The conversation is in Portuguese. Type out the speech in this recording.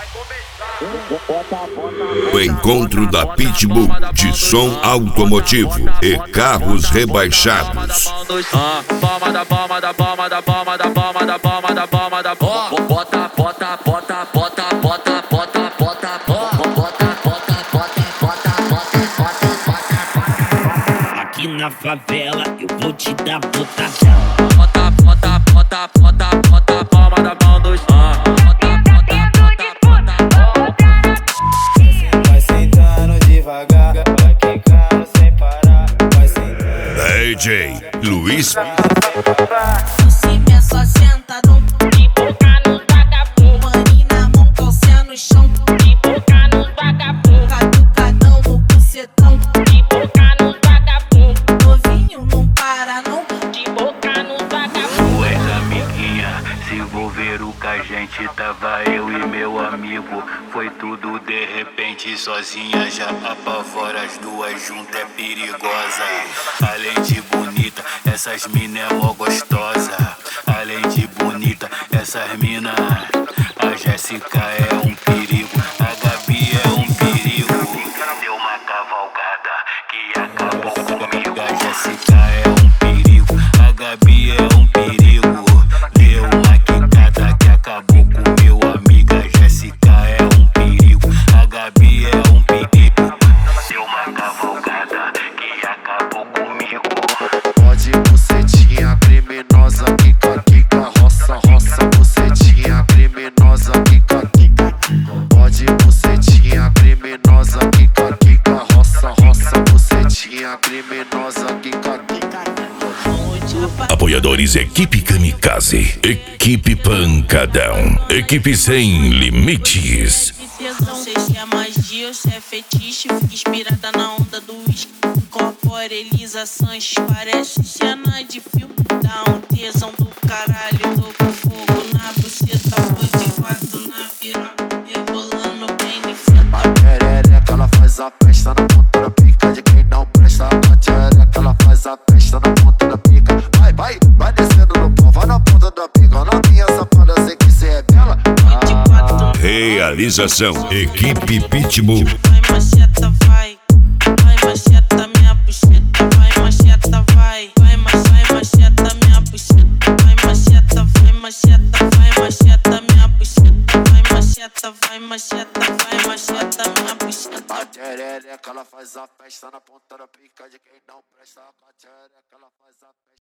O encontro da Pitbull de som automotivo e carros rebaixados. Aqui na favela eu vou te dar botadão. Palma da mão dos vai sentando devagar, vai quicando sem parar, vai sentando. DJ Luiz. No cima é só sentadão, de boca no vagabundo. Maninho na mão, calcinha no chão, de boca no vagabundo. Caducadão no bucetão, de boca no vagabundo. Novinho não para não, de boca no vagabundo. Tu és amiguinha, se envolveram com a gente. Tava eu e meu amigo, foi tudo de repente. Sozinha já apavora, as duas juntas é perigosa. Além de bonita, essas mina é mó gostosa. Além de bonita, essas mina, a Jéssica é um perigo, a Gabi é um perigo. Deu uma cavalgada que acabou comigo. A Jéssica é um perigo, a Gabi é um perigo. Deu uma quicada que acabou com meu amigo. A Jéssica é um perigo, a Gabi é um perigo. Deu uma cavalgada que acabou comigo. Pode bucetinha criminosa, quica, quica, roça, roça, bucetinha criminosa, quica, quica. Pode bucetinha criminosa, quica, quica, roça, roça, bucetinha criminosa, quica, quica. Apoiadores: Equipe Kamikaze, Equipe Pancadão, Equipe Sem Limites. Não sei se é magia ou se é fetiche. Fica inspirada na onda do uísque. Incorpora Elisa Sanches, parece cena de filme. Dá um tesão do caralho. Tô com fogo na buceta, foi de quatro na piroca, rebolando bem de frente. A perereca ela faz a festa na ponta da pica de quem não presta. A perereca ela faz a festa na ponta da pica. Vai, vai, vai descendo no pau, vai na ponta da pica. Na minha safada, sei que cê é bela. Realização: Equipe Pitbull. Vai macheta, vai. Vai macheta, minha buceta. Vai macheta, vai. Vai macheta, minha buceta. Vai macheta, vai macheta, vai macheta, minha buceta. Vai macheta, vai macheta, vai macheta, minha buceta. A perereca ela faz a festa na ponta da pica de quem não presta. A perereca ela faz a festa.